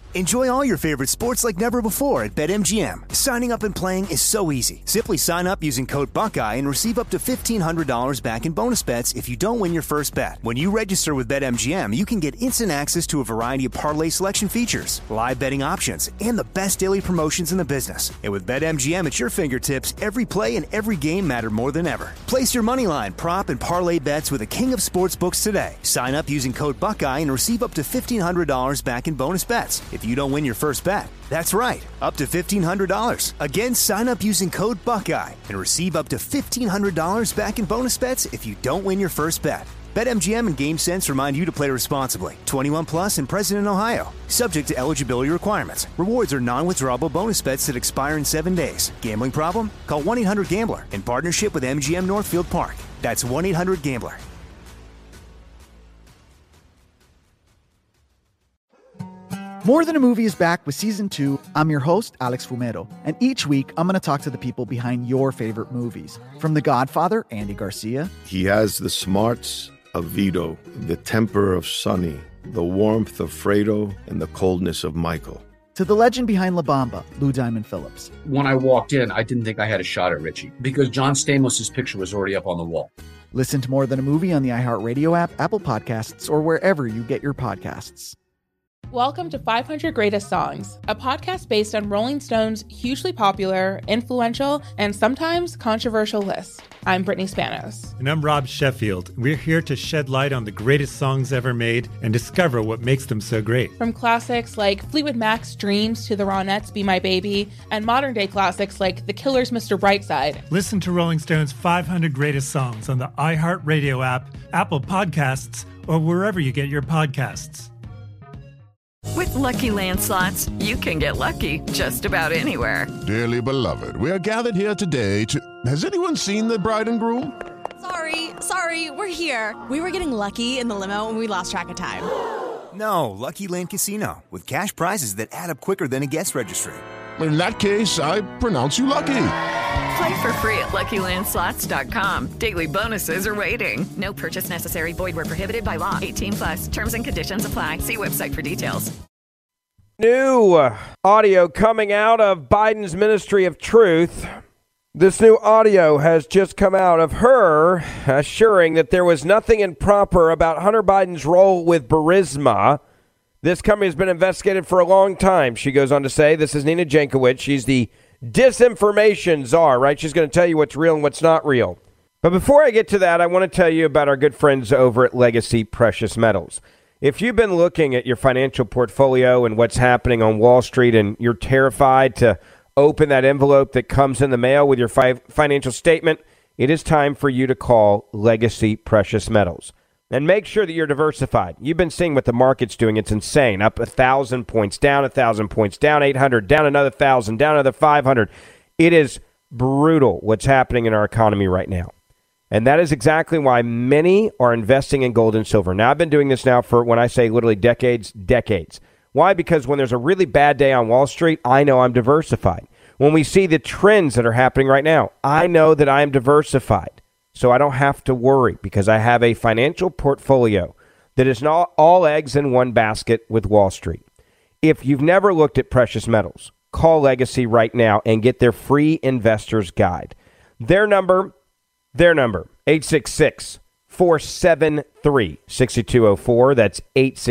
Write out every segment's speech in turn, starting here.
Enjoy all your favorite sports like never before at BetMGM. Signing up and playing is so easy. Simply sign up using code Buckeye and receive up to $1,500 back in bonus bets if you don't win your first bet. When you register with BetMGM, you can get instant access to a variety of parlay selection features, live betting options, and the best daily promotions in the business. And with BetMGM at your fingertips, every play and every game matter more than ever. Place your moneyline, prop, and parlay bets with the king of sportsbooks today. Sign up using code Buckeye and receive up to $1,500 back in bonus bets if you don't win your first bet. That's right, up to $1,500. Again, sign up using code Buckeye and receive up to $1,500 back in bonus bets if you don't win your first bet. BetMGM and GameSense remind you to play responsibly. 21 plus and present in Ohio. Subject to eligibility requirements. Rewards are non-withdrawable bonus bets that expire in 7 days. Gambling problem? Call 1-800-GAMBLER in partnership with MGM Northfield Park. That's 1-800-GAMBLER. More Than a Movie is back with Season 2. I'm your host, Alex Fumero, and each week I'm going to talk to the people behind your favorite movies. From The Godfather, Andy Garcia. He has the smarts of Vito, the temper of Sonny, the warmth of Fredo, and the coldness of Michael. To the legend behind La Bamba, Lou Diamond Phillips. When I walked in, I didn't think I had a shot at Richie because John Stamos' picture was already up on the wall. Listen to More Than a Movie on the iHeartRadio app, Apple Podcasts, or wherever you get your podcasts. Welcome to 500 Greatest Songs, a podcast based on Rolling Stone's hugely popular, influential, and sometimes controversial list. I'm Brittany Spanos. And I'm Rob Sheffield. We're here to shed light on the greatest songs ever made and discover what makes them so great. From classics like Fleetwood Mac's Dreams to the Ronettes' Be My Baby, and modern-day classics like The Killers' Mr. Brightside. Listen to Rolling Stone's 500 Greatest Songs on the iHeartRadio app, Apple Podcasts, or wherever you get your podcasts. With Lucky Land Slots, you can get lucky just about anywhere. Dearly beloved, we are gathered here today to... Has anyone seen the bride and groom? Sorry, we're here. We were getting lucky in the limo and we lost track of time. No, Lucky Land Casino, with cash prizes that add up quicker than a guest registry. In that case, I pronounce you lucky. Play for free at LuckyLandSlots.com. Daily bonuses are waiting. No purchase necessary. Void where prohibited by law. 18 plus. Terms and conditions apply. See website for details. New audio coming out of Biden's Ministry of Truth. This new audio has just come out of her assuring that there was nothing improper about Hunter Biden's role with Burisma. This company has been investigated for a long time, she goes on to say. This is Nina Jankowicz. She's the disinformation czar, right? She's going to tell you what's real and what's not real. But before I get to that, I want to tell you about our good friends over at Legacy Precious Metals. If you've been looking at your financial portfolio and what's happening on Wall Street and you're terrified to open that envelope that comes in the mail with your financial statement, it is time for you to call Legacy Precious Metals. And make sure that you're diversified. You've been seeing what the market's doing. It's insane. Up 1,000 points, down 1,000 points, down 800, down another 1,000, down another 500. It is brutal what's happening in our economy right now. And that is exactly why many are investing in gold and silver. Now, I've been doing this now for, when I say literally decades. Why? Because when there's a really bad day on Wall Street, I know I'm diversified. When we see the trends that are happening right now, I know that I am diversified. So I don't have to worry because I have a financial portfolio that is not all eggs in one basket with Wall Street. If you've never looked at precious metals, call Legacy right now and get their free investor's guide. Their number, 866-473-6204. That's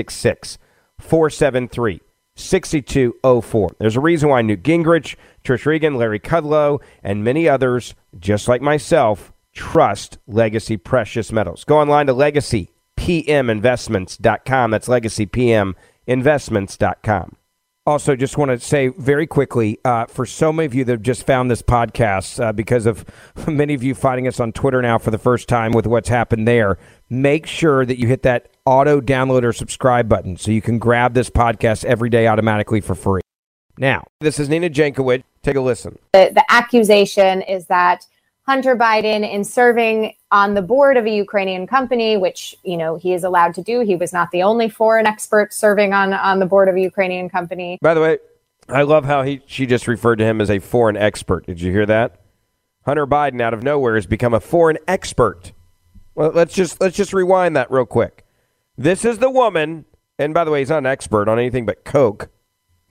866-473-6204. There's a reason why Newt Gingrich, Trish Regan, Larry Kudlow, and many others, just like myself, trust Legacy Precious Metals. Go online to LegacyPMInvestments.com. That's LegacyPMInvestments.com. Also, just want to say very quickly, for so many of you that have just found this podcast, because of many of you finding us on Twitter now for the first time with what's happened there, make sure that you hit that auto download or subscribe button so you can grab this podcast every day automatically for free. Now, this is Nina Jankowicz. Take a listen. The accusation is that Hunter Biden, in serving on the board of a Ukrainian company, which, he is allowed to do. He was not the only foreign expert serving on the board of a Ukrainian company. By the way, I love how she just referred to him as a foreign expert. Did you hear that? Hunter Biden, out of nowhere, has become a foreign expert. Well, let's just rewind that real quick. This is the woman, and by the way, he's not an expert on anything but Coke.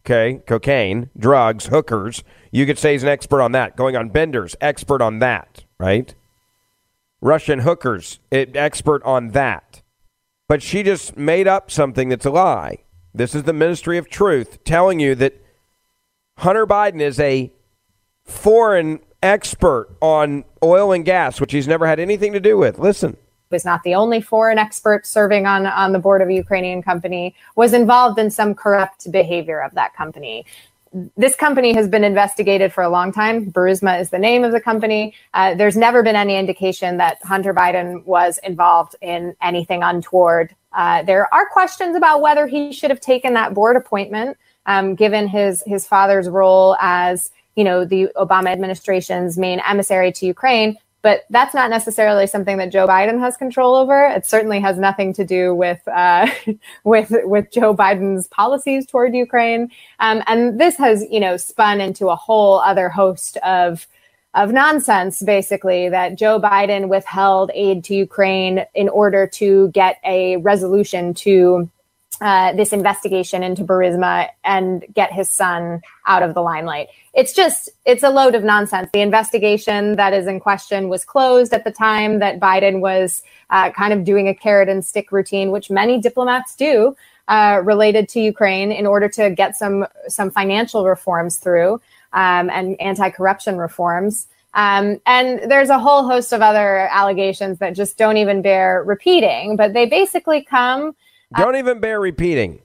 okay, cocaine, drugs, hookers. You could say he's an expert on that. Going on benders, expert on that, right? Russian hookers, expert on that. But she just made up something that's a lie. This is the Ministry of Truth telling you that Hunter Biden is a foreign expert on oil and gas, which he's never had anything to do with. Listen. Was not the only foreign expert serving on the board of a Ukrainian company, was involved in some corrupt behavior of that company. This company has been investigated for a long time. Burisma is the name of the company. There's never been any indication that Hunter Biden was involved in anything untoward. There are questions about whether he should have taken that board appointment, given his father's role as, the Obama administration's main emissary to Ukraine. But that's not necessarily something that Joe Biden has control over. It certainly has nothing to do with with Joe Biden's policies toward Ukraine. And this has, spun into a whole other host of nonsense, basically, that Joe Biden withheld aid to Ukraine in order to get a resolution to this investigation into Burisma and get his son out of the limelight. It's a load of nonsense. The investigation that is in question was closed at the time that Biden was kind of doing a carrot and stick routine, which many diplomats do, related to Ukraine in order to get some financial reforms through and anti-corruption reforms. And there's a whole host of other allegations that just don't even bear repeating, but they basically come... Don't even bear repeating.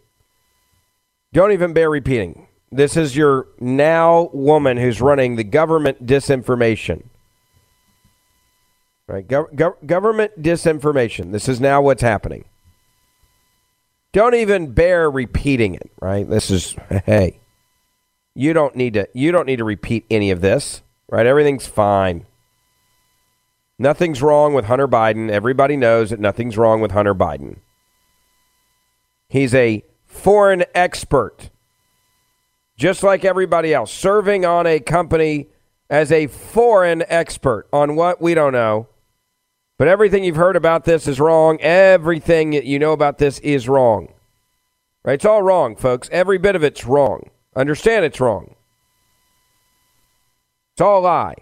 This is your now woman who's running the government disinformation. Right? Government disinformation. This is now what's happening. Don't even bear repeating it, right? This is, hey, you don't need to repeat any of this, right? Everything's fine. Nothing's wrong with Hunter Biden. Everybody knows that nothing's wrong with Hunter Biden. He's a foreign expert, just like everybody else, serving on a company as a foreign expert on what we don't know. But everything you've heard about this is wrong. Everything you know about this is wrong. Right? It's all wrong, folks. Every bit of it's wrong. Understand it's wrong. It's all a lie.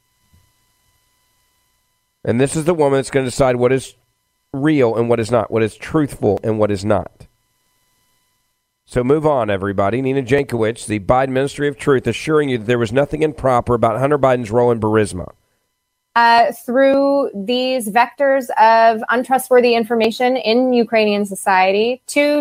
And this is the woman that's going to decide what is real and what is not, what is truthful and what is not. So move on, everybody. Nina Jankowicz, the Biden Ministry of Truth, assuring you that there was nothing improper about Hunter Biden's role in Burisma. Through these vectors of untrustworthy information in Ukrainian society to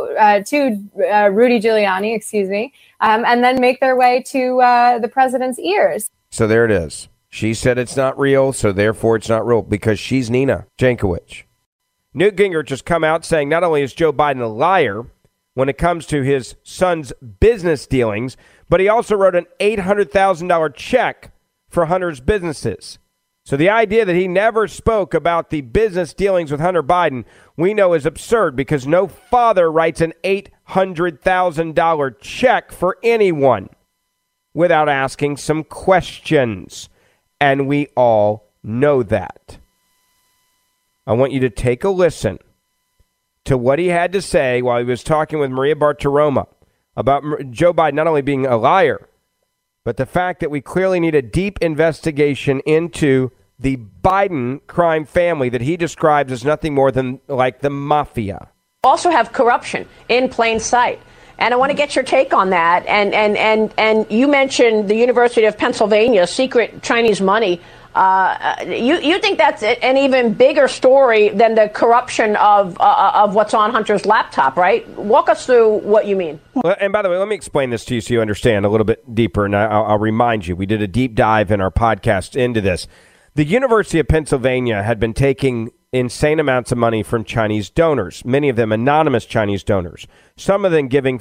Rudy Giuliani, and then make their way to the president's ears. So there it is. She said it's not real, so therefore it's not real, because she's Nina Jankowicz. Newt Gingrich has come out saying not only is Joe Biden a liar when it comes to his son's business dealings, but he also wrote an $800,000 check for Hunter's businesses. So the idea that he never spoke about the business dealings with Hunter Biden, we know is absurd, because no father writes an $800,000 check for anyone without asking some questions. And we all know that. I want you to take a listen to what he had to say while he was talking with Maria Bartiromo about Joe Biden not only being a liar, but the fact that we clearly need a deep investigation into the Biden crime family that he describes as nothing more than like the mafia. Also have corruption in plain sight. And I want to get your take on that. And you mentioned the University of Pennsylvania, secret Chinese money. You think that's an even bigger story than the corruption of what's on Hunter's laptop, right? Walk us through what you mean. Well, and by the way, let me explain this to you so you understand a little bit deeper. And I'll remind you, we did a deep dive in our podcast into this. The University of Pennsylvania had been taking insane amounts of money from Chinese donors, many of them anonymous Chinese donors, some of them giving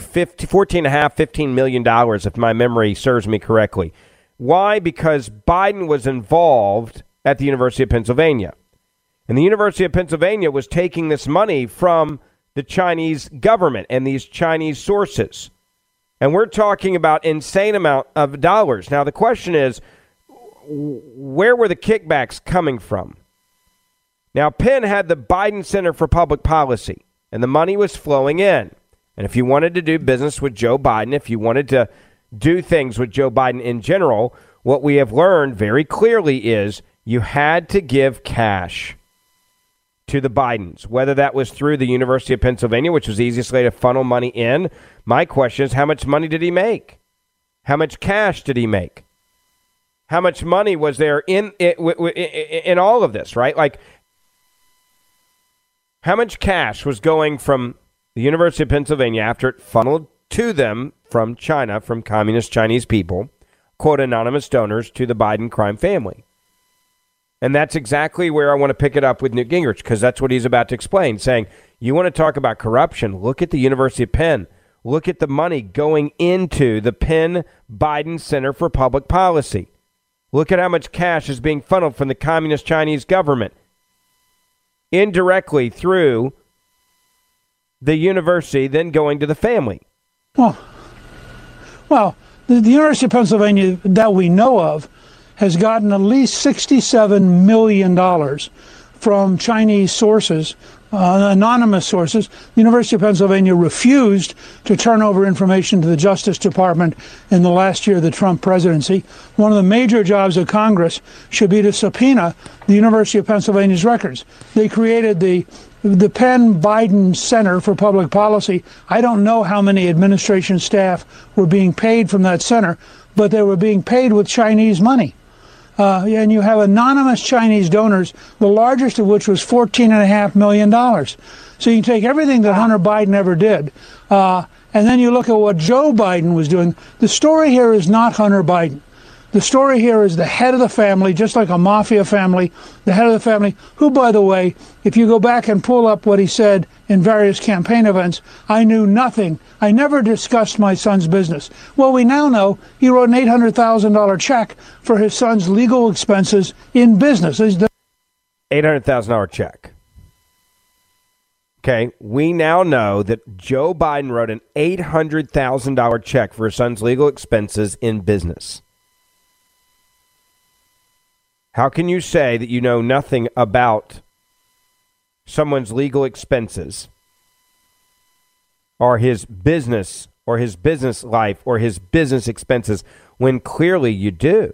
$15 million, if my memory serves me correctly. Why? Because Biden was involved at the University of Pennsylvania. And the University of Pennsylvania was taking this money from the Chinese government and these Chinese sources. And we're talking about insane amount of dollars. Now, the question is, where were the kickbacks coming from? Now, Penn had the Biden Center for Public Policy, and the money was flowing in. And if you wanted to do business with Joe Biden, if you wanted to do things with Joe Biden in general, what we have learned very clearly is you had to give cash to the Bidens, whether that was through the University of Pennsylvania, which was the easiest way to funnel money in. My question is, how much money did he make? How much cash did he make? How much money was there in all of this, right? Like, how much cash was going from the University of Pennsylvania after it funneled to them from China, from communist Chinese people, quote, anonymous donors, to the Biden crime family? And that's exactly where I want to pick it up with Newt Gingrich, because that's what he's about to explain, saying, you want to talk about corruption? Look at the University of Penn. Look at the money going into the Penn Biden Center for Public Policy. Look at how much cash is being funneled from the communist Chinese government indirectly through the university, then going to the family. Well, the University of Pennsylvania that we know of has gotten at least $67 million from Chinese sources, anonymous sources. The University of Pennsylvania refused to turn over information to the Justice Department in the last year of the Trump presidency. One of the major jobs of Congress should be to subpoena the University of Pennsylvania's records. They created the Penn Biden Center for Public Policy. I don't know how many administration staff were being paid from that center, but they were being paid with Chinese money. And you have anonymous Chinese donors, the largest of which was $14.5 million. So you can take everything that Hunter Biden ever did, and then you look at what Joe Biden was doing. The story here is not Hunter Biden. The story here is the head of the family, just like a mafia family, the head of the family, who, by the way, if you go back and pull up what he said in various campaign events, I knew nothing. I never discussed my son's business. Well, we now know he wrote an $800,000 check for his son's legal expenses in business. $800,000 check. Okay, we now know that Joe Biden wrote an $800,000 check for his son's legal expenses in business. How can you say that you know nothing about someone's legal expenses or his business life or his business expenses when clearly you do?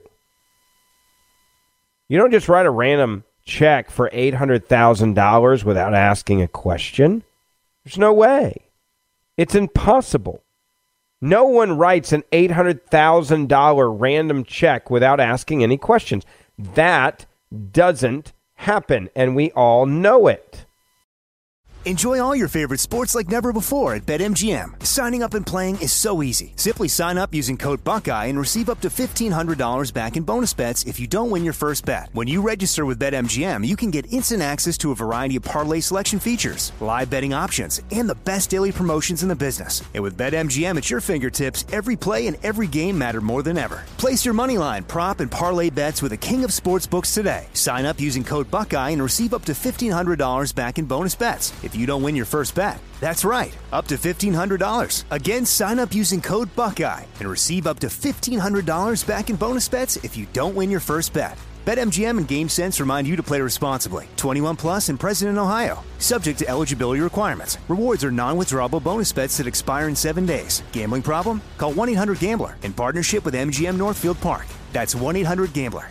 You don't just write a random check for $800,000 without asking a question. There's no way. It's impossible. No one writes an $800,000 random check without asking any questions. That doesn't happen, and we all know it. Enjoy all your favorite sports like never before at BetMGM. Signing up and playing is so easy. Simply sign up using code Buckeye and receive up to $1,500 back in bonus bets if you don't win your first bet. When you register with BetMGM, you can get instant access to a variety of parlay selection features, live betting options, and the best daily promotions in the business. And with BetMGM at your fingertips, every play and every game matter more than ever. Place your moneyline, prop, and parlay bets with the king of sportsbooks today. Sign up using code Buckeye and receive up to $1,500 back in bonus bets if you don't win your first bet. That's right, up to $1,500. Again, sign up using code Buckeye and receive up to $1,500 back in bonus bets if you don't win your first bet. BetMGM and GameSense remind you to play responsibly. 21 plus and present in Ohio. Subject to eligibility requirements. Rewards are non-withdrawable bonus bets that expire in 7 days. Gambling problem? Call 1-800-GAMBLER in partnership with MGM Northfield Park. That's 1-800-GAMBLER.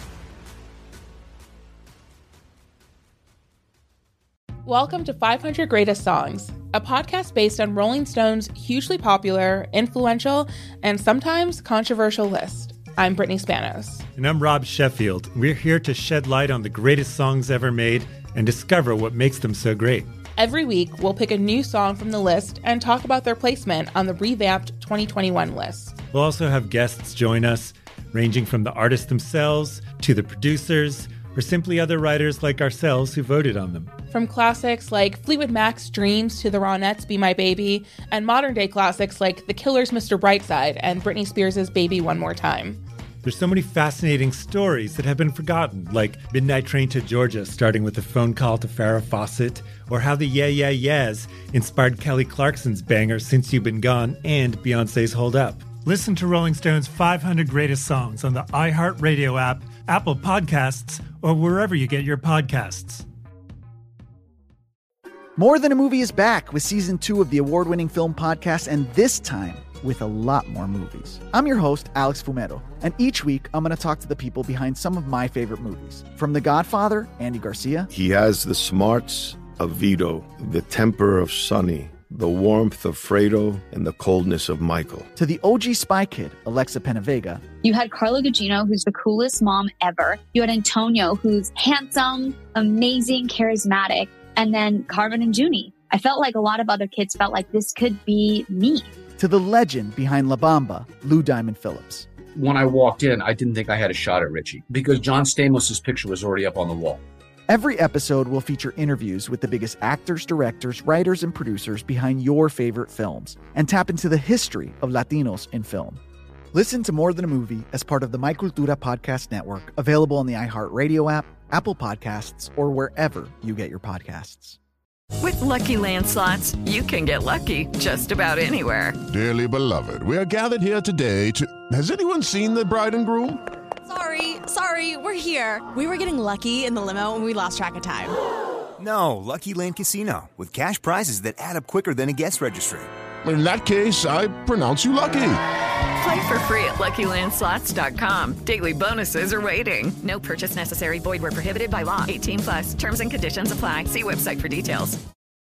Welcome to 500 Greatest Songs, a podcast based on Rolling Stone's hugely popular, influential, and sometimes controversial list. I'm Brittany Spanos. And I'm Rob Sheffield. We're here to shed light on the greatest songs ever made and discover what makes them so great. Every week, we'll pick a new song from the list and talk about their placement on the revamped 2021 list. We'll also have guests join us, ranging from the artists themselves to the producers, or simply other writers like ourselves who voted on them. From classics like Fleetwood Mac's Dreams to the Ronettes' Be My Baby, and modern-day classics like The Killer's Mr. Brightside and Britney Spears' Baby One More Time. There's so many fascinating stories that have been forgotten, like Midnight Train to Georgia, starting with a phone call to Farrah Fawcett, or how the Yeah Yeah Yeahs inspired Kelly Clarkson's banger Since You've Been Gone and Beyoncé's Hold Up. Listen to Rolling Stone's 500 Greatest Songs on the iHeartRadio app, Apple Podcasts, or wherever you get your podcasts. More Than a Movie is back with season 2 of the award-winning film podcast, and this time with a lot more movies. I'm your host, Alex Fumero, and each week I'm going to talk to the people behind some of my favorite movies. From The Godfather, Andy Garcia. He has the smarts of Vito, the temper of Sonny, the warmth of Fredo, and the coldness of Michael. To the OG Spy Kid, Alexa Penavega. You had Carla Gugino, who's the coolest mom ever. You had Antonio, who's handsome, amazing, charismatic. And then Carmen and Junie. I felt like a lot of other kids felt like this could be me. To the legend behind La Bamba, Lou Diamond Phillips. When I walked in, I didn't think I had a shot at Richie because John Stamos' picture was already up on the wall. Every episode will feature interviews with the biggest actors, directors, writers, and producers behind your favorite films and tap into the history of Latinos in film. Listen to More Than a Movie as part of the My Cultura Podcast Network, available on the iHeartRadio app, Apple Podcasts, or wherever you get your podcasts. With Lucky Land Slots, you can get lucky just about anywhere. Dearly beloved, we are gathered here today to... Has anyone seen the bride and groom? Sorry, we're here. We were getting lucky in the limo and we lost track of time. No, Lucky Land Casino, with cash prizes that add up quicker than a guest registry. In that case, I pronounce you lucky. Play for free at LuckyLandSlots.com. Daily bonuses are waiting. No purchase necessary. Void where prohibited by law. 18+. Terms and conditions apply. See website for details.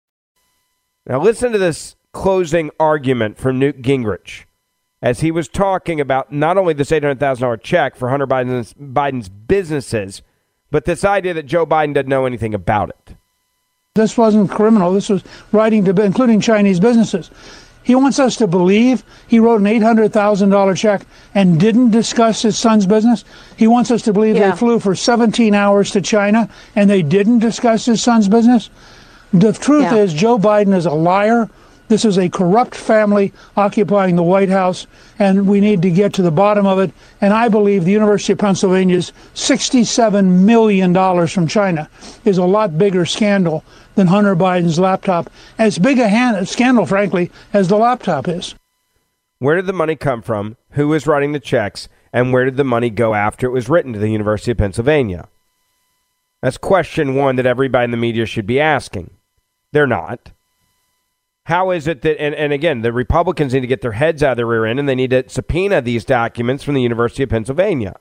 Now listen to this closing argument from Newt Gingrich as he was talking about not only this $800,000 check for Hunter Biden's businesses, but this idea that Joe Biden doesn't know anything about it. This wasn't criminal. This was writing to, including Chinese businesses. He wants us to believe he wrote an $800,000 check and didn't discuss his son's business. He wants us to believe they flew for 17 hours to China and they didn't discuss his son's business. The truth is Joe Biden is a liar. This is a corrupt family occupying the White House, and we need to get to the bottom of it. And I believe the University of Pennsylvania's $67 million from China is a lot bigger scandal than Hunter Biden's laptop. As big a scandal, frankly, as the laptop is. Where did the money come from? Who was writing the checks? And where did the money go after it was written to the University of Pennsylvania? That's question one that everybody in the media should be asking. They're not. How is it that, and again, the Republicans need to get their heads out of their rear end and they need to subpoena these documents from the University of Pennsylvania.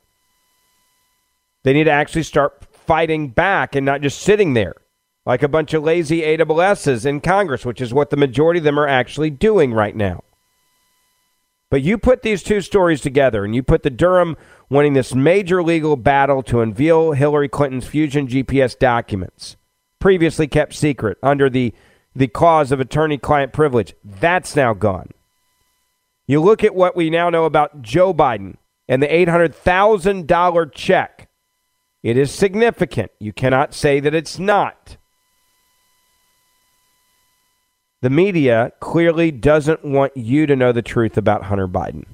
They need to actually start fighting back and not just sitting there like a bunch of lazy AWSs in Congress, which is what the majority of them are actually doing right now. But you put these two stories together and you put the Durham winning this major legal battle to unveil Hillary Clinton's Fusion GPS documents, previously kept secret under the clause of attorney-client privilege. That's now gone. You look at what we now know about Joe Biden and the $800,000 check. It is significant. You cannot say that it's not. The media clearly doesn't want you to know the truth about Hunter Biden.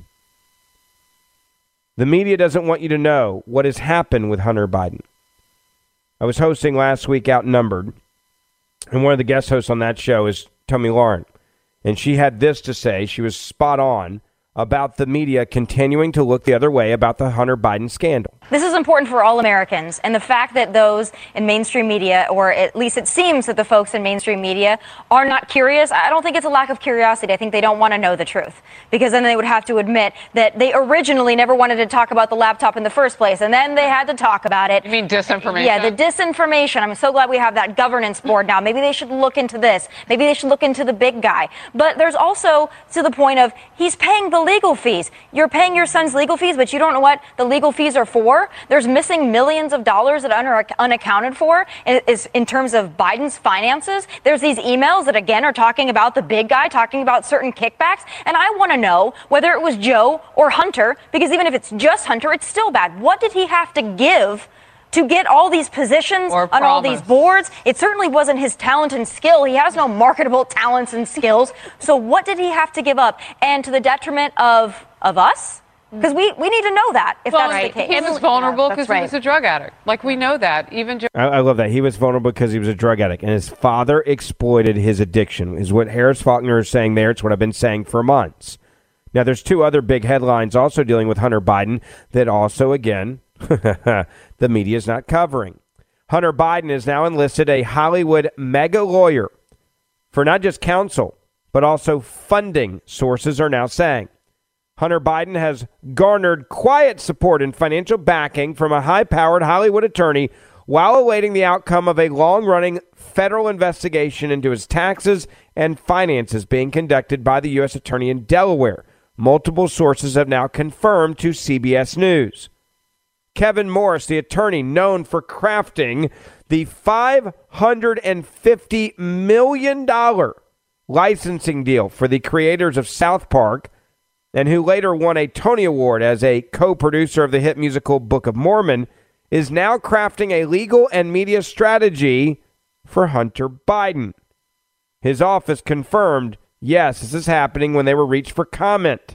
The media doesn't want you to know what has happened with Hunter Biden. I was hosting last week Outnumbered, and one of the guest hosts on that show is Tomi Lahren. And she had this to say. She was spot on about the media continuing to look the other way about the Hunter Biden scandal. This is important for all Americans, and the fact that those in mainstream media, or at least it seems that the folks in mainstream media are not curious, I don't think it's a lack of curiosity. I think they don't want to know the truth, because then they would have to admit that they originally never wanted to talk about the laptop in the first place, and then they had to talk about it. You mean disinformation? Yeah, the disinformation. I'm so glad we have that governance board now. Maybe they should look into this. Maybe they should look into the big guy. But there's also to the point of he's paying the legal fees. You're paying your son's legal fees, but you don't know what the legal fees are for. There's missing millions of dollars that are unaccounted for is in terms of Biden's finances. There's these emails that, again, are talking about the big guy, talking about certain kickbacks. And I want to know whether it was Joe or Hunter, because even if it's just Hunter, it's still bad. What did he have to give to get all these positions on all these boards? It certainly wasn't his talent and skill. He has no marketable talents and skills. So what did he have to give up? And to the detriment of us? Because we need to know that, if that's the case. He was vulnerable because he was a drug addict. Like, we know that. Even I love that. He was vulnerable because he was a drug addict, and his father exploited his addiction, is what Harris Faulkner is saying there. It's what I've been saying for months. Now, there's two other big headlines also dealing with Hunter Biden that also, again, the media is not covering. Hunter Biden has now enlisted a Hollywood mega lawyer for not just counsel, but also funding, sources are now saying. Hunter Biden has garnered quiet support and financial backing from a high-powered Hollywood attorney while awaiting the outcome of a long-running federal investigation into his taxes and finances being conducted by the U.S. Attorney in Delaware. Multiple sources have now confirmed to CBS News. Kevin Morris, the attorney known for crafting the $550 million licensing deal for the creators of South Park, and who later won a Tony Award as a co-producer of the hit musical Book of Mormon, is now crafting a legal and media strategy for Hunter Biden. His office confirmed, yes, this is happening when they were reached for comment.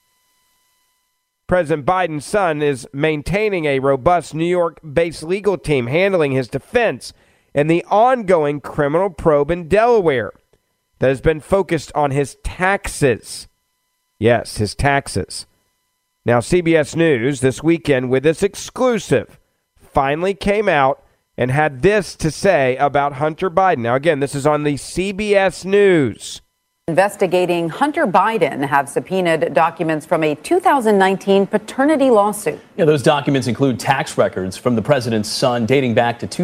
President Biden's son is maintaining a robust New York-based legal team handling his defense in the ongoing criminal probe in Delaware that has been focused on his taxes. Yes, his taxes. Now, CBS News this weekend with this exclusive finally came out and had this to say about Hunter Biden. Now, again, this is on the CBS News. Investigating Hunter Biden have subpoenaed documents from a 2019 paternity lawsuit. Yeah, those documents include tax records from the president's son dating back to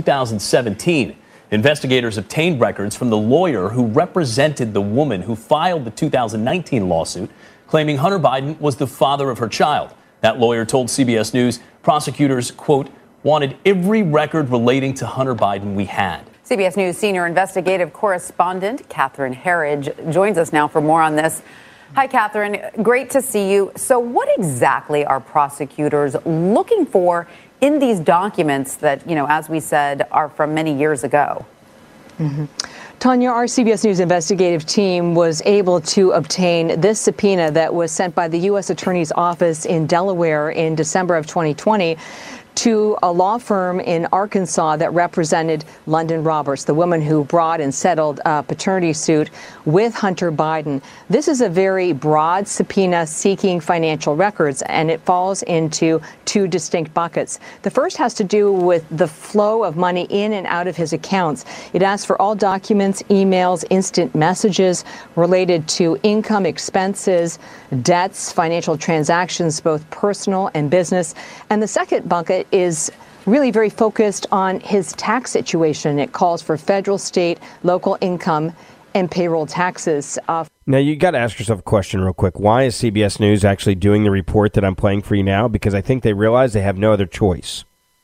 2017. Investigators obtained records from the lawyer who represented the woman who filed the 2019 lawsuit, claiming Hunter Biden was the father of her child. That lawyer told CBS News prosecutors, quote, wanted every record relating to Hunter Biden we had. CBS News senior investigative correspondent Catherine Herridge joins us now for more on this. Hi, Catherine. Great to see you. So what exactly are prosecutors looking for in these documents that, as we said, are from many years ago? Mm-hmm. Tanya, our CBS News investigative team was able to obtain this subpoena that was sent by the U.S. Attorney's Office in Delaware in December of 2020 to a law firm in Arkansas that represented London Roberts, the woman who brought and settled a paternity suit with Hunter Biden. This is a very broad subpoena seeking financial records, and it falls into two distinct buckets. The first has to do with the flow of money in and out of his accounts. It asks for all documents, emails, instant messages related to income, expenses, debts, financial transactions, both personal and business. And the second bucket is really very focused on his tax situation. It calls for federal, state, local income and payroll taxes. Now, you got to ask yourself a question real quick. Why is CBS News actually doing the report that I'm playing for you now? Because I think they realize they have no other choice.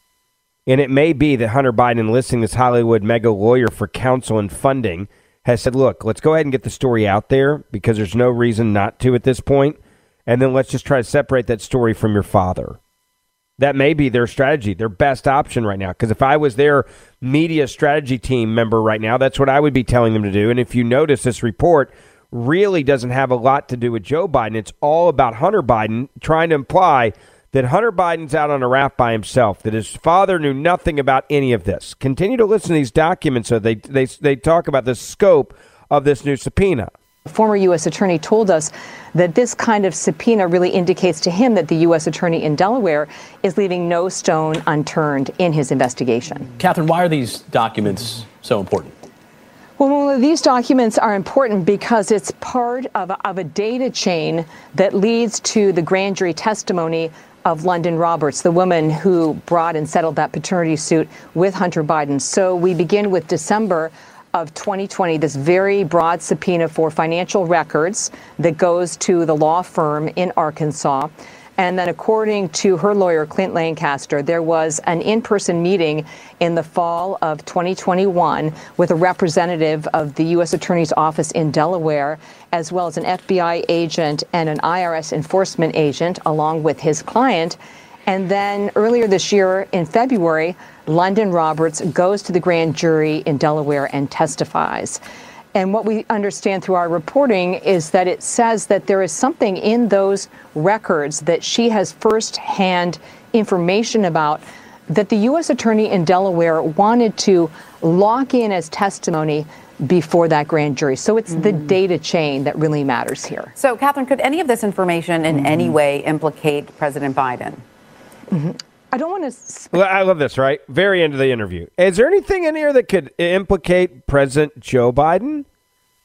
And it may be that Hunter Biden, enlisting this Hollywood mega lawyer for counsel and funding, has said, look, let's go ahead and get the story out there because there's no reason not to at this point. And then let's just try to separate that story from your father. That may be their strategy, their best option right now. Because if I was their media strategy team member right now, that's what I would be telling them to do. And if you notice, this report really doesn't have a lot to do with Joe Biden. It's all about Hunter Biden, trying to imply that Hunter Biden's out on a raft by himself, that his father knew nothing about any of this. Continue to listen to these documents so they talk about the scope of this new subpoena. A former U.S. attorney told us that this kind of subpoena really indicates to him that the U.S. attorney in Delaware is leaving no stone unturned in his investigation. Catherine, why are these documents so important? Well, these documents are important because it's part of a data chain that leads to the grand jury testimony of London Roberts, the woman who brought and settled that paternity suit with Hunter Biden. So we begin with December of 2020, this very broad subpoena for financial records that goes to the law firm in Arkansas. And then according to her lawyer, Clint Lancaster, there was an in-person meeting in the fall of 2021 with a representative of the U.S. Attorney's Office in Delaware, as well as an FBI agent and an IRS enforcement agent, along with his client. And then earlier this year, in February, London Roberts goes to the grand jury in Delaware and testifies. And what we understand through our reporting is that it says that there is something in those records that she has firsthand information about that the U.S. attorney in Delaware wanted to lock in as testimony before that grand jury. So it's the data chain that really matters here. So, Catherine, could any of this information in any way implicate President Biden? I don't want to... Well, I love this, right? Very end of the interview. Is there anything in here that could implicate President Joe Biden?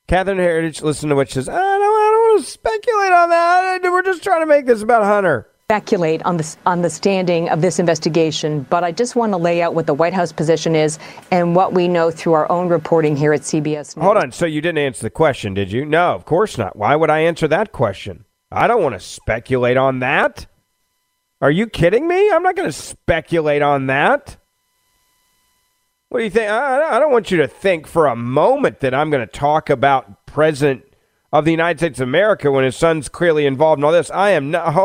Catherine Herridge, listen to what she says. I don't want to speculate on that. We're just trying to make this about Hunter. Speculate on the standing of this investigation, but I just want to lay out what the White House position is and what we know through our own reporting here at CBS News. Hold on. So you didn't answer the question, did you? No, of course not. Why would I answer that question? I don't want to speculate on that. Are you kidding me? I'm not going to speculate on that. What do you think? I don't want you to think for a moment that I'm going to talk about President of the United States of America when his son's clearly involved in all this. I am no.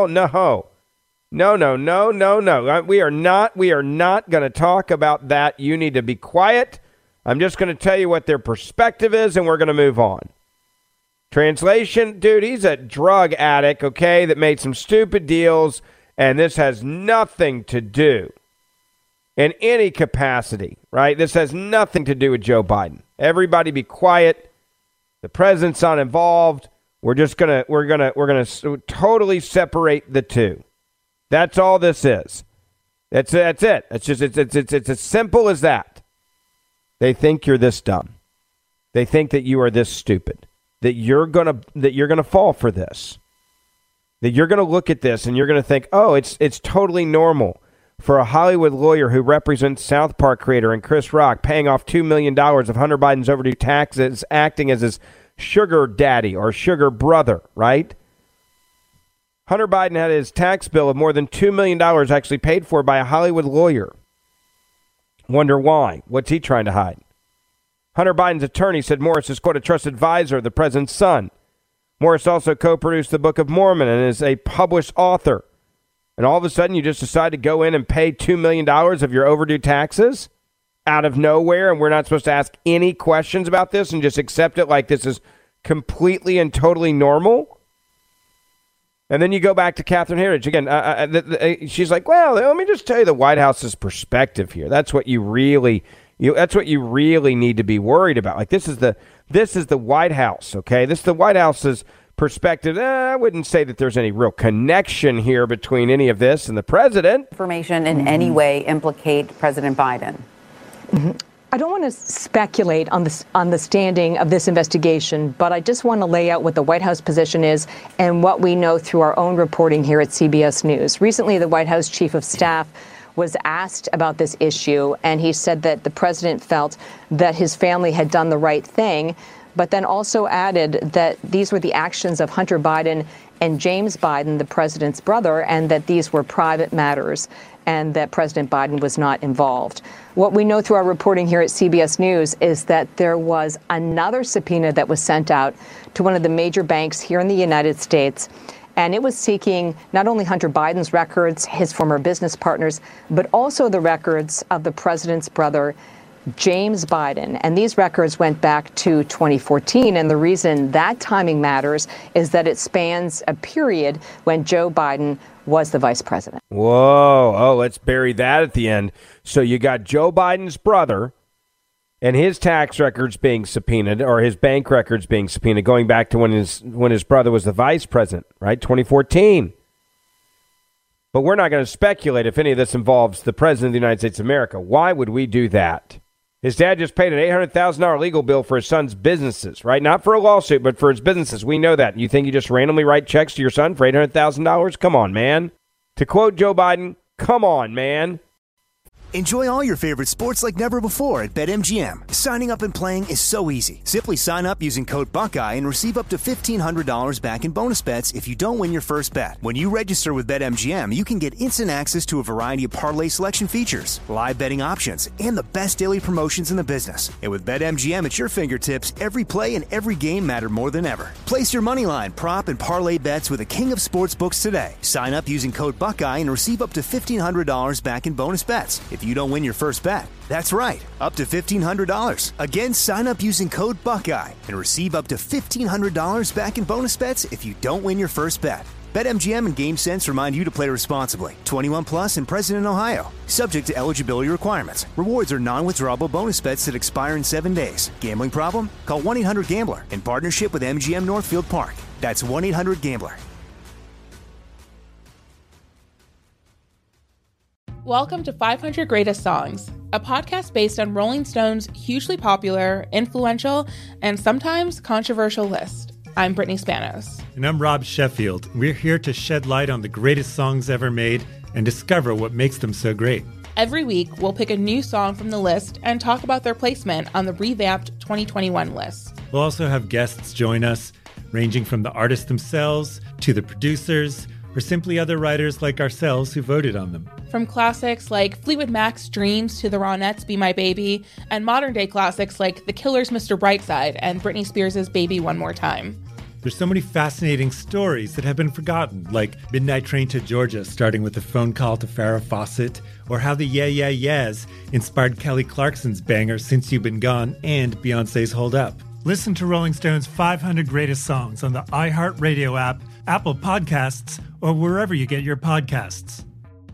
We are not going to talk about that. You need to be quiet. I'm just going to tell you what their perspective is, and we're going to move on. Translation, dude, he's a drug addict, okay, that made some stupid deals, and this has nothing to do in any capacity, right? This has nothing to do with Joe Biden. Everybody be quiet. The president's not involved. We're gonna totally separate the two. That's all this is. That's it. It's as simple as that. They think you're this dumb. They think that you are this stupid. That you're gonna fall for this. That you're gonna look at this and you're gonna think, oh, it's totally normal for a Hollywood lawyer who represents South Park creator and Chris Rock paying off $2 million of Hunter Biden's overdue taxes, acting as his sugar daddy or sugar brother, right? Hunter Biden had his tax bill of more than $2 million actually paid for by a Hollywood lawyer. Wonder why? What's he trying to hide? Hunter Biden's attorney said Morris is, quote, a trusted advisor of the president's son. Morris also co-produced the Book of Mormon and is a published author. And all of a sudden you just decide to go in and pay $2 million of your overdue taxes out of nowhere, and we're not supposed to ask any questions about this and just accept it like this is completely and totally normal? And then you go back to Catherine Herridge again. She's like, well, let me just tell you the White House's perspective here. That's what you really need to be worried about. Like this is the White House, okay? This is the White House's perspective. I wouldn't say that there's any real connection here between any of this and the president. Information in any way implicate President Biden? Mm-hmm. I don't want to speculate on the standing of this investigation, but I just want to lay out what the White House position is and what we know through our own reporting here at CBS News. Recently, the White House chief of staff was asked about this issue, and he said that the president felt that his family had done the right thing, but then also added that these were the actions of Hunter Biden and James Biden, the president's brother, and that these were private matters and that President Biden was not involved. What we know through our reporting here at CBS News is that there was another subpoena that was sent out to one of the major banks here in the United States, and it was seeking not only Hunter Biden's records, his former business partners, but also the records of the president's brother, James Biden. And these records went back to 2014. And the reason that timing matters is that it spans a period when Joe Biden was the vice president. Whoa. Oh, let's bury that at the end. So you got Joe Biden's brother and his tax records being subpoenaed, or his bank records being subpoenaed, going back to when his brother was the vice president, right? 2014. But we're not going to speculate if any of this involves the president of the United States of America. Why would we do that? His dad just paid an $800,000 legal bill for his son's businesses, right? Not for a lawsuit, but for his businesses. We know that. You think you just randomly write checks to your son for $800,000? Come on, man. To quote Joe Biden, come on, man. Enjoy all your favorite sports like never before at BetMGM. Signing up and playing is so easy. Simply sign up using code Buckeye and receive up to $1,500 back in bonus bets if you don't win your first bet. When you register with BetMGM, you can get instant access to a variety of parlay selection features, live betting options, and the best daily promotions in the business. And with BetMGM at your fingertips, every play and every game matter more than ever. Place your moneyline, prop, and parlay bets with the king of sportsbooks today. Sign up using code Buckeye and receive up to $1,500 back in bonus bets if you don't win your first bet. That's right, up to $1,500. Again, sign up using code Buckeye and receive up to $1,500 back in bonus bets if you don't win your first bet. BetMGM and GameSense remind you to play responsibly. 21 plus and present in Ohio. Subject to eligibility requirements. Rewards are non-withdrawable bonus bets that expire in 7 days. Gambling problem? Call 1-800-GAMBLER in partnership with MGM Northfield Park. That's 1-800-GAMBLER. Welcome to 500 Greatest Songs, a podcast based on Rolling Stone's hugely popular, influential, and sometimes controversial list. I'm Brittany Spanos. And I'm Rob Sheffield. We're here to shed light on the greatest songs ever made and discover what makes them so great. Every week, we'll pick a new song from the list and talk about their placement on the revamped 2021 list. We'll also have guests join us, ranging from the artists themselves to the producers, or simply other writers like ourselves who voted on them. From classics like Fleetwood Mac's Dreams to the Ronettes' Be My Baby, and modern-day classics like The Killer's Mr. Brightside and Britney Spears' Baby One More Time. There's so many fascinating stories that have been forgotten, like Midnight Train to Georgia starting with a phone call to Farrah Fawcett, or how the Yeah Yeah Yeahs inspired Kelly Clarkson's banger Since You've Been Gone and Beyoncé's Hold Up. Listen to Rolling Stone's 500 Greatest Songs on the iHeartRadio app, Apple Podcasts, or wherever you get your podcasts.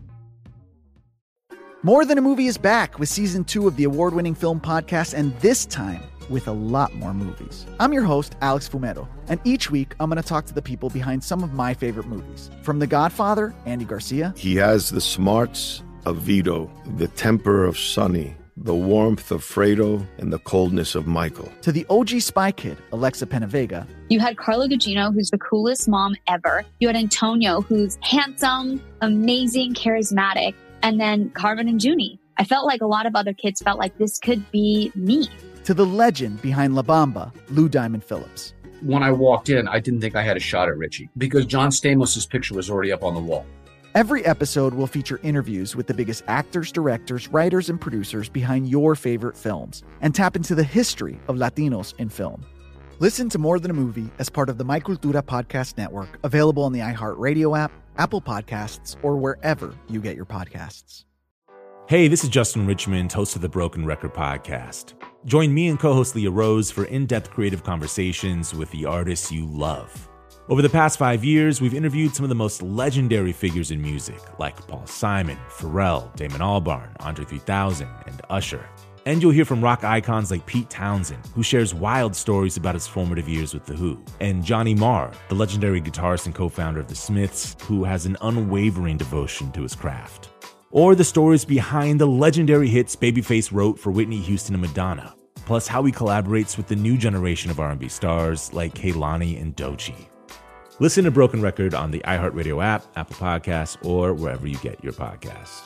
More Than a Movie is back with Season 2 of the award-winning film podcast, and this time with a lot more movies. I'm your host, Alex Fumero, and each week I'm going to talk to the people behind some of my favorite movies. From The Godfather, Andy Garcia. He has the smarts of Vito, the temper of Sonny, the warmth of Fredo, and the coldness of Michael. To the OG Spy Kid, Alexa Penavega. You had Carla Gugino, who's the coolest mom ever. You had Antonio, who's handsome, amazing, charismatic. And then Carmen and Junie. I felt like a lot of other kids felt like this could be me. To the legend behind La Bamba, Lou Diamond Phillips. When I walked in, I didn't think I had a shot at Richie because John Stamos' picture was already up on the wall. Every episode will feature interviews with the biggest actors, directors, writers, and producers behind your favorite films and tap into the history of Latinos in film. Listen to More Than a Movie as part of the My Cultura Podcast Network, available on the iHeartRadio app, Apple Podcasts, or wherever you get your podcasts. Hey, this is Justin Richmond, host of the Broken Record Podcast. Join me and co-host Leah Rose for in-depth creative conversations with the artists you love. Over the past 5 years, we've interviewed some of the most legendary figures in music, like Paul Simon, Pharrell, Damon Albarn, Andre 3000, and Usher. And you'll hear from rock icons like Pete Townsend, who shares wild stories about his formative years with The Who, and Johnny Marr, the legendary guitarist and co-founder of The Smiths, who has an unwavering devotion to his craft. Or the stories behind the legendary hits Babyface wrote for Whitney Houston and Madonna, plus how he collaborates with the new generation of R&B stars like Kehlani and Doechii. Listen to Broken Record on the iHeartRadio app, Apple Podcasts, or wherever you get your podcasts.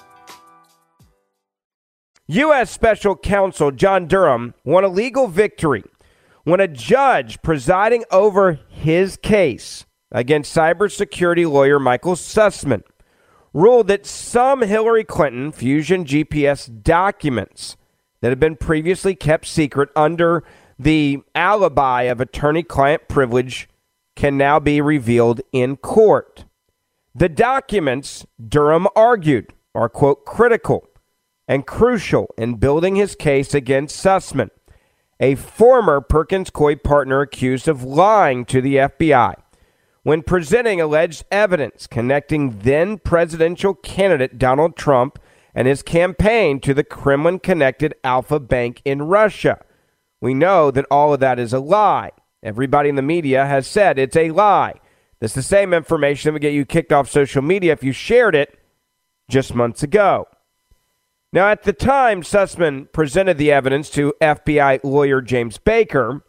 U.S. Special Counsel John Durham won a legal victory when a judge presiding over his case against cybersecurity lawyer Michael Sussman ruled that some Hillary Clinton Fusion GPS documents that had been previously kept secret under the alibi of attorney-client privilege can now be revealed in court. The documents, Durham argued, are, quote, critical and crucial in building his case against Sussman, a former Perkins Coie partner accused of lying to the FBI when presenting alleged evidence connecting then presidential candidate Donald Trump and his campaign to the Kremlin-connected Alfa Bank in Russia. We know that all of that is a lie. Everybody in the media has said it's a lie. That's the same information that would get you kicked off social media if you shared it just months ago. Now, at the time Sussman presented the evidence to FBI lawyer James Baker,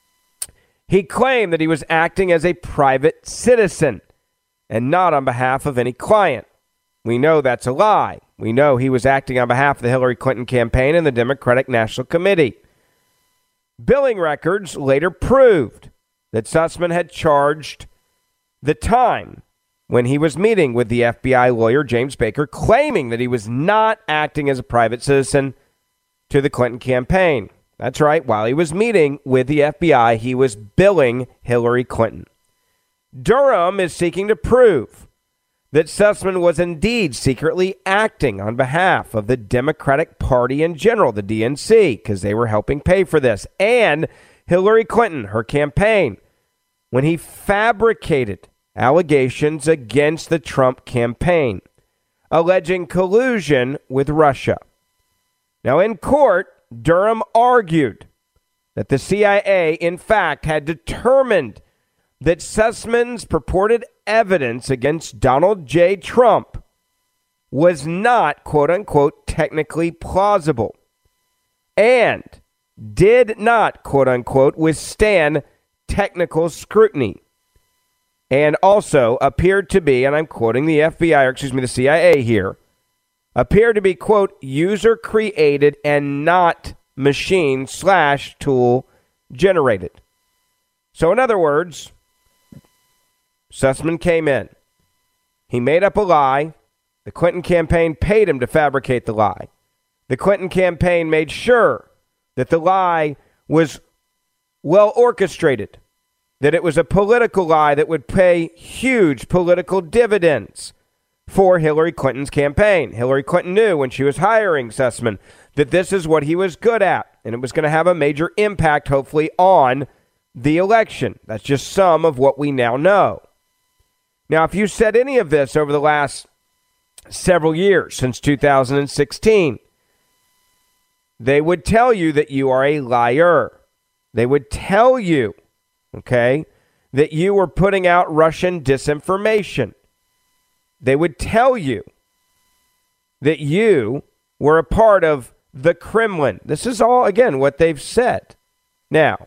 he claimed that he was acting as a private citizen and not on behalf of any client. We know that's a lie. We know he was acting on behalf of the Hillary Clinton campaign and the Democratic National Committee. Billing records later proved that Sussman had charged the time when he was meeting with the FBI lawyer James Baker, claiming that he was not acting as a private citizen to the Clinton campaign. That's right. While he was meeting with the FBI, he was billing Hillary Clinton. Durham is seeking to prove that Sussman was indeed secretly acting on behalf of the Democratic Party in general, the DNC, because they were helping pay for this, and Hillary Clinton, her campaign, when he fabricated allegations against the Trump campaign, alleging collusion with Russia. Now, in court, Durham argued that the CIA, in fact, had determined that Sussman's purported evidence against Donald J. Trump was not, quote unquote, technically plausible and did not, quote unquote, withstand technical scrutiny, and also appeared to be, and I'm quoting the FBI, or excuse me, the CIA here, appeared to be, quote, user created and not machine/tool generated. So in other words, Sussman came in. He made up a lie. The Clinton campaign paid him to fabricate the lie. The Clinton campaign made sure that the lie was well orchestrated, that it was a political lie that would pay huge political dividends for Hillary Clinton's campaign. Hillary Clinton knew when she was hiring Sussman that this is what he was good at, and it was going to have a major impact, hopefully, on the election. That's just some of what we now know. Now, if you said any of this over the last several years, since 2016, they would tell you that you are a liar. They would tell you, okay, that you were putting out Russian disinformation. They would tell you that you were a part of the Kremlin. This is all, again, what they've said. Now,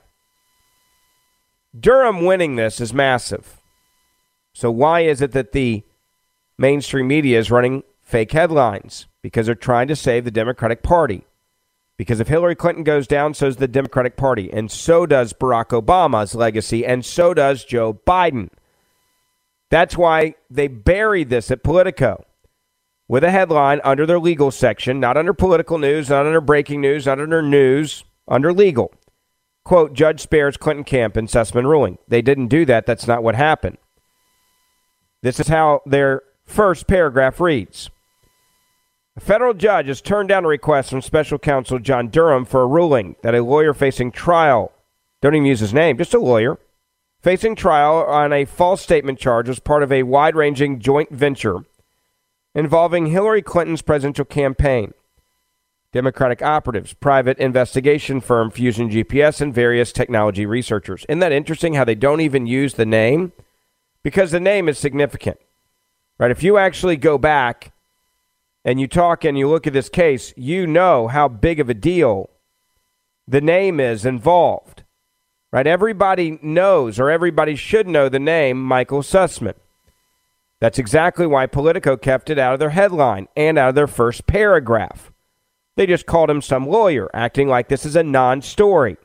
Durham winning this is massive. So why is it that the mainstream media is running fake headlines? Because they're trying to save the Democratic Party. Because if Hillary Clinton goes down, so does the Democratic Party. And so does Barack Obama's legacy. And so does Joe Biden. That's why they buried this at Politico with a headline under their legal section, not under political news, not under breaking news, not under news, under legal. Quote, Judge spares Clinton camp in Sussman ruling. They didn't do that. That's not what happened. This is how their first paragraph reads. A federal judge has turned down a request from special counsel John Durham for a ruling that a lawyer facing trial, don't even use his name, just a lawyer, facing trial on a false statement charge was part of a wide-ranging joint venture involving Hillary Clinton's presidential campaign, Democratic operatives, private investigation firm Fusion GPS, and various technology researchers. Isn't that interesting how they don't even use the name? Because the name is significant, right? If you actually go back and you talk and you look at this case, you know how big of a deal the name is involved, right? Everybody knows, or everybody should know, the name Michael Sussman. That's exactly why Politico kept it out of their headline and out of their first paragraph. They just called him some lawyer, acting like this is a non-story.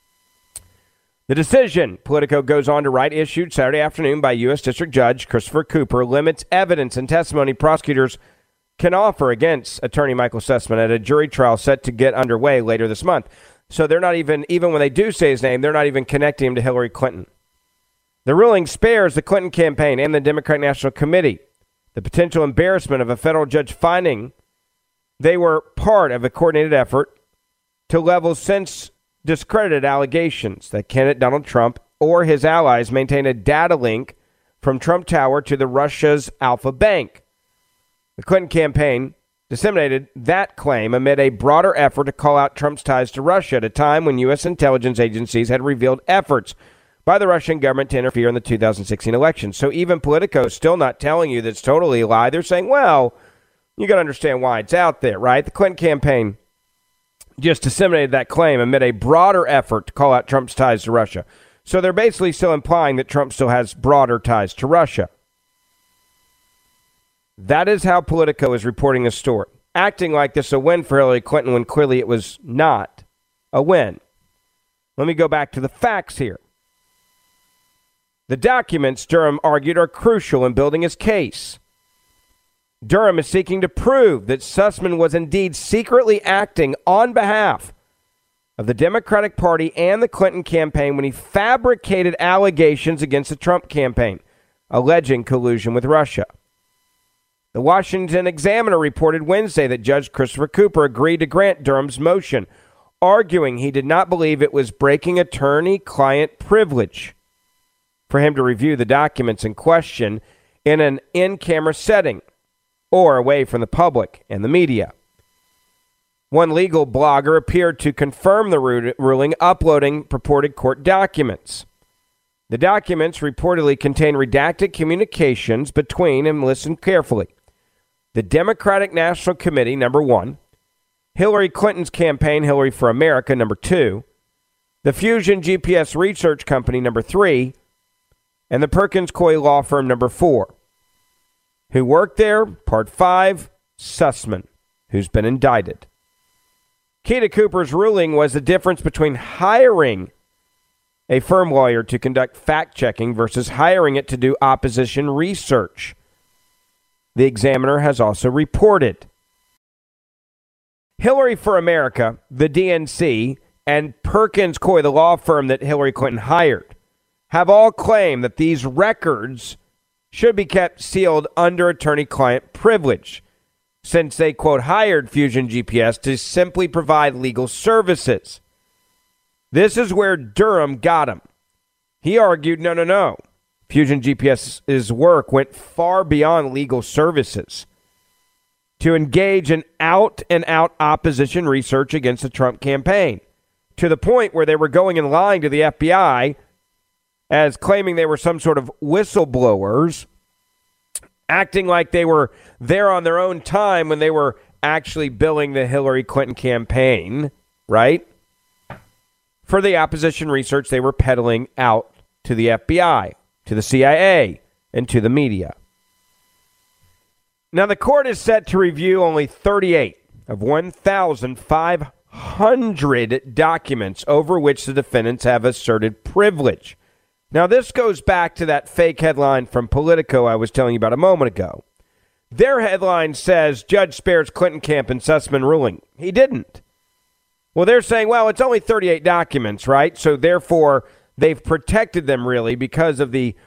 The decision, Politico goes on to write, issued Saturday afternoon by U.S. District Judge Christopher Cooper, limits evidence and testimony prosecutors can offer against attorney Michael Sussman at a jury trial set to get underway later this month. So they're not even when they do say his name, they're not even connecting him to Hillary Clinton. The ruling spares the Clinton campaign and the Democratic National Committee the potential embarrassment of a federal judge finding they were part of a coordinated effort to level since discredited allegations that candidate Donald Trump or his allies maintain a data link from Trump Tower to the Russia's Alpha Bank. The Clinton campaign disseminated that claim amid a broader effort to call out Trump's ties to Russia at a time when U.S. intelligence agencies had revealed efforts by the Russian government to interfere in the 2016 election. So even Politico is still not telling you that's totally a lie. They're saying, well, you got to understand why it's out there, right? The Clinton campaign just disseminated that claim amid a broader effort to call out Trump's ties to Russia. So they're basically still implying that Trump still has broader ties to Russia. That is how Politico is reporting this story, acting like this is a win for Hillary Clinton when clearly it was not a win. Let me go back to the facts here. The documents, Durham argued, are crucial in building his case. Durham is seeking to prove that Sussman was indeed secretly acting on behalf of the Democratic Party and the Clinton campaign when he fabricated allegations against the Trump campaign, alleging collusion with Russia. The Washington Examiner reported Wednesday that Judge Christopher Cooper agreed to grant Durham's motion, arguing he did not believe it was breaking attorney-client privilege for him to review the documents in question in an in-camera setting or away from the public and the media. One legal blogger appeared to confirm the ruling, uploading purported court documents. The documents reportedly contain redacted communications between, and listen carefully, the Democratic National Committee, number 1, Hillary Clinton's campaign, Hillary for America, number 2, the Fusion GPS Research Company, number 3, and the Perkins Coie Law Firm, number 4. Who worked there? Part 5, Sussman, who's been indicted. Key to Cooper's ruling was the difference between hiring a firm lawyer to conduct fact-checking versus hiring it to do opposition research. The Examiner has also reported Hillary for America, the DNC, and Perkins Coie, the law firm that Hillary Clinton hired, have all claimed that these records should be kept sealed under attorney-client privilege, since they, quote, hired Fusion GPS to simply provide legal services. This is where Durham got him. He argued, no. Fusion GPS's work went far beyond legal services to engage in out-and-out opposition research against the Trump campaign, to the point where they were going and lying to the FBI as claiming they were some sort of whistleblowers, acting like they were there on their own time when they were actually billing the Hillary Clinton campaign, right? For the opposition research they were peddling out to the FBI, to the CIA, and to the media. Now, the court is set to review only 38 of 1,500 documents over which the defendants have asserted privilege. Now, this goes back to that fake headline from Politico I was telling you about a moment ago. Their headline says, Judge spares Clinton camp in Sussman ruling. He didn't. Well, they're saying, well, it's only 38 documents, right? So, therefore, they've protected them, really, because of the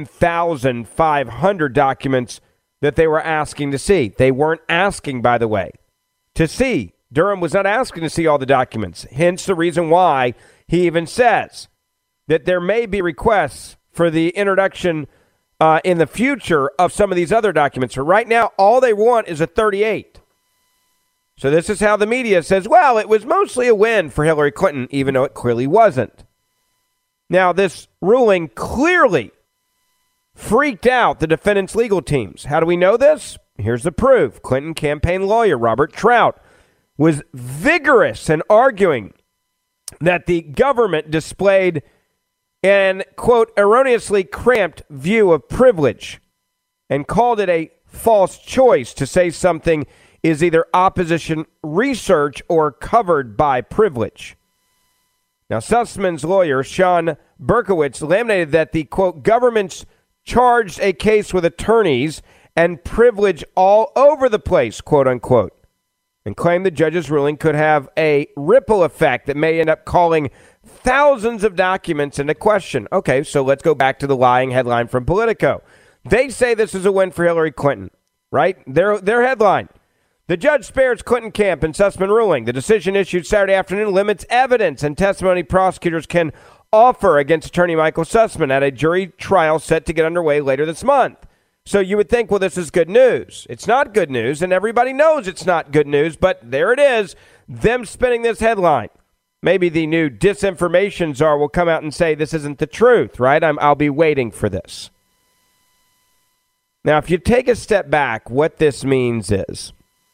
1,500 documents that they were asking to see. They weren't asking, by the way, to see. Durham was not asking to see all the documents. Hence the reason why he even says that there may be requests for the introduction in the future of some of these other documents. For right now, all they want is a 38. So this is how the media says, well, it was mostly a win for Hillary Clinton, even though it clearly wasn't. Now, this ruling clearly freaked out the defendants' legal teams. How do we know this? Here's the proof. Clinton campaign lawyer Robert Trout was vigorous in arguing that the government displayed an, quote, erroneously cramped view of privilege and called it a false choice to say something is either opposition research or covered by privilege. Now, Sussman's lawyer, Sean Berkowitz, laminated that the, quote, government's charged a case with attorneys and privilege all over the place, quote unquote, and claimed the judge's ruling could have a ripple effect that may end up calling thousands of documents into question. Okay, so let's go back to the lying headline from Politico. They say this is a win for Hillary Clinton, right? Their headline. The judge spares Clinton camp in Sussman ruling. The decision issued Saturday afternoon limits evidence and testimony prosecutors can offer against attorney Michael Sussman at a jury trial set to get underway later this month. So you would think, well, this is good news. It's not good news, and everybody knows it's not good news, but there it is, them spinning this headline. Maybe the new disinformation czar will come out and say this isn't the truth, right? I'll be waiting for this. Now, if you take a step back, what this means is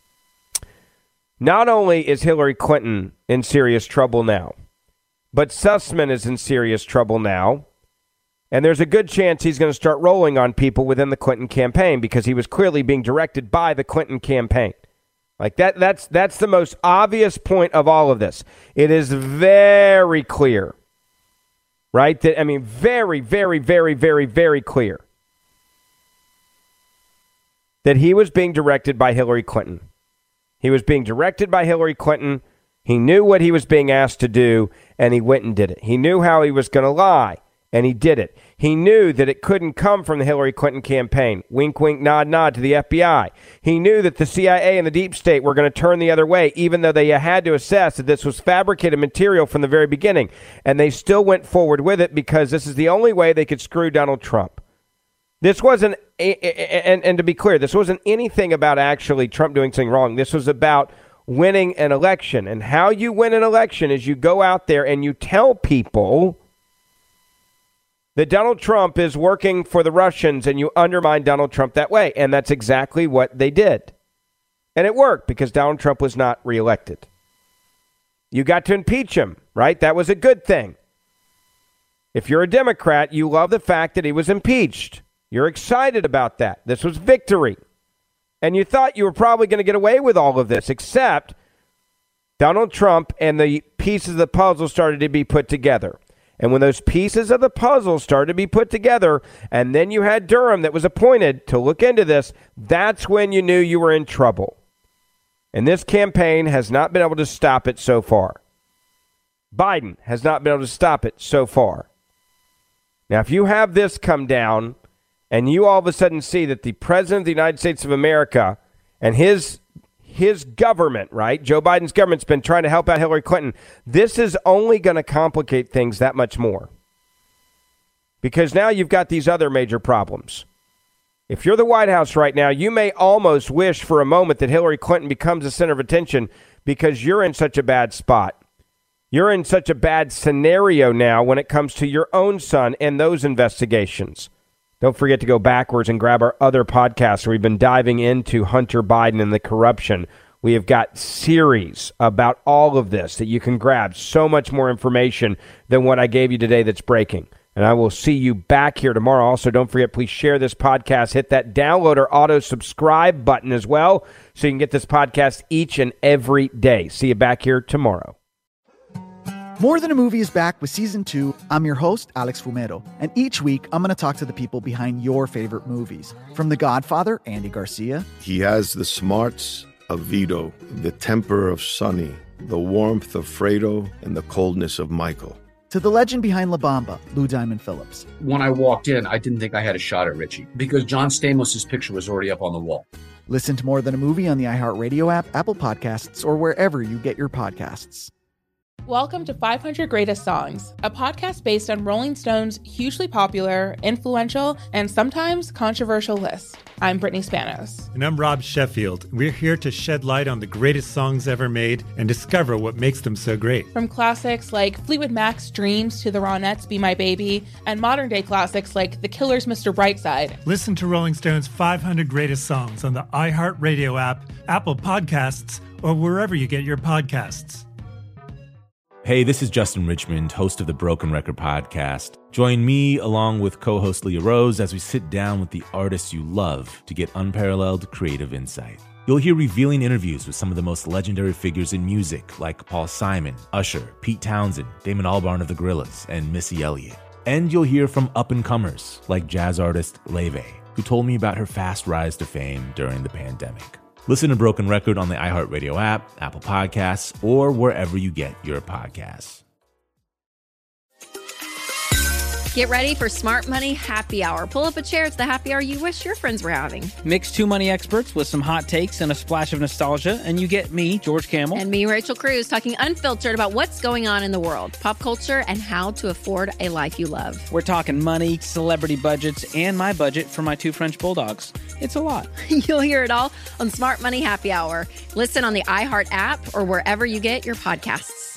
not only is Hillary Clinton in serious trouble now, but Sussman is in serious trouble now. And there's a good chance he's going to start rolling on people within the Clinton campaign because he was clearly being directed by the Clinton campaign. Like that's the most obvious point of all of this. It is very clear, right? Very, very, very, very, very clear that he was being directed by Hillary Clinton. He was being directed by Hillary Clinton. He knew what he was being asked to do, and he went and did it. He knew how he was going to lie, and he did it. He knew that it couldn't come from the Hillary Clinton campaign. Wink, wink, nod, nod to the FBI. He knew that the CIA and the deep state were going to turn the other way, even though they had to assess that this was fabricated material from the very beginning. And they still went forward with it because this is the only way they could screw Donald Trump. This wasn't, and to be clear, this wasn't anything about actually Trump doing something wrong. This was about winning an election. And how you win an election is you go out there and you tell people that Donald Trump is working for the Russians and you undermine Donald Trump that way. And that's exactly what they did. And it worked because Donald Trump was not reelected. You got to impeach him, right? That was a good thing. If you're a Democrat, you love the fact that he was impeached. You're excited about that. This was victory. And you thought you were probably going to get away with all of this, except Donald Trump and the pieces of the puzzle started to be put together. And when those pieces of the puzzle started to be put together, and then you had Durham that was appointed to look into this, that's when you knew you were in trouble. And this campaign has not been able to stop it so far. Biden has not been able to stop it so far. Now, if you have this come down and you all of a sudden see that the President of the United States of America and his government, right, Joe Biden's government's been trying to help out Hillary Clinton, this is only going to complicate things that much more. Because now you've got these other major problems. If you're the White House right now, you may almost wish for a moment that Hillary Clinton becomes the center of attention because you're in such a bad spot. You're in such a bad scenario now when it comes to your own son and those investigations. Don't forget to go backwards and grab our other podcasts where we've been diving into Hunter Biden and the corruption. We have got series about all of this that you can grab. So much more information than what I gave you today that's breaking. And I will see you back here tomorrow. Also, don't forget, please share this podcast. Hit that download or auto-subscribe button as well so you can get this podcast each and every day. See you back here tomorrow. More Than a Movie is back with Season 2. I'm your host, Alex Fumero. And each week, I'm going to talk to the people behind your favorite movies. From The Godfather, Andy Garcia. He has the smarts of Vito, the temper of Sonny, the warmth of Fredo, and the coldness of Michael. To the legend behind La Bamba, Lou Diamond Phillips. When I walked in, I didn't think I had a shot at Richie because John Stamos' picture was already up on the wall. Listen to More Than a Movie on the iHeartRadio app, Apple Podcasts, or wherever you get your podcasts. Welcome to 500 Greatest Songs, a podcast based on Rolling Stone's hugely popular, influential, and sometimes controversial list. I'm Brittany Spanos. And I'm Rob Sheffield. We're here to shed light on the greatest songs ever made and discover what makes them so great. From classics like Fleetwood Mac's Dreams to the Ronettes' Be My Baby, and modern-day classics like The Killer's Mr. Brightside. Listen to Rolling Stone's 500 Greatest Songs on the iHeartRadio app, Apple Podcasts, or wherever you get your podcasts. Hey, this is Justin Richmond, host of the Broken Record Podcast. Join me along with co-host Leah Rose as we sit down with the artists you love to get unparalleled creative insight. You'll hear revealing interviews with some of the most legendary figures in music like Paul Simon, Usher, Pete Townsend, Damon Albarn of the Gorillaz, and Missy Elliott. And you'll hear from up-and-comers like jazz artist Leve, who told me about her fast rise to fame during the pandemic. Listen to Broken Record on the iHeartRadio app, Apple Podcasts, or wherever you get your podcasts. Get ready for Smart Money Happy Hour. Pull up a chair. It's the happy hour you wish your friends were having. Mix two money experts with some hot takes and a splash of nostalgia, and you get me, George Camel. And me, Rachel Cruz, talking unfiltered about what's going on in the world, pop culture, and how to afford a life you love. We're talking money, celebrity budgets, and my budget for my two French bulldogs. It's a lot. You'll hear it all on Smart Money Happy Hour. Listen on the iHeart app or wherever you get your podcasts.